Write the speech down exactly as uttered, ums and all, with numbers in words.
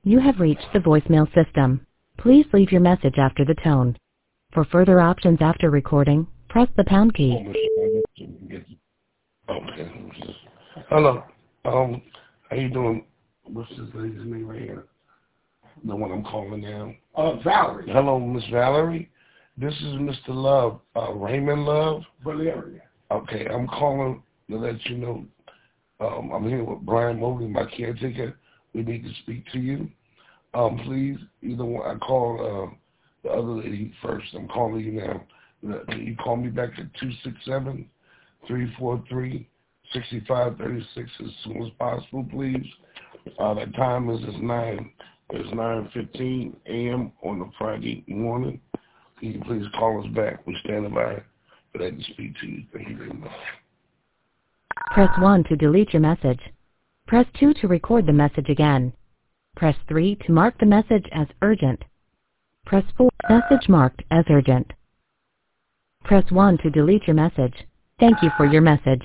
You have reached the voicemail system. Please leave your message after the tone. For further options after recording, press the pound key. Okay. Hello. Um, how you doing? What's this lady's name right here? The one I'm calling now. Uh, Valerie. Hello, Miss Valerie. This is Mister Love, uh, Raymond Love. Valeria. Okay, I'm calling to let you know. Um, I'm here with Brian Mobley, my caretaker. We need to speak to you. Um, please, either one. I called uh, the other lady first. I'm calling you now. Can you call me back at two six seven, three four three, six five three six as soon as possible, please? Uh, the time is at nine. It's nine fifteen a m on a Friday morning. Can you please call us back? We're standing by for that to speak to you. Thank you very much. Press one to delete your message. Press two to record the message again. Press three to mark the message as urgent. Press four, message marked as urgent. Press one to delete your message. Thank you for your message.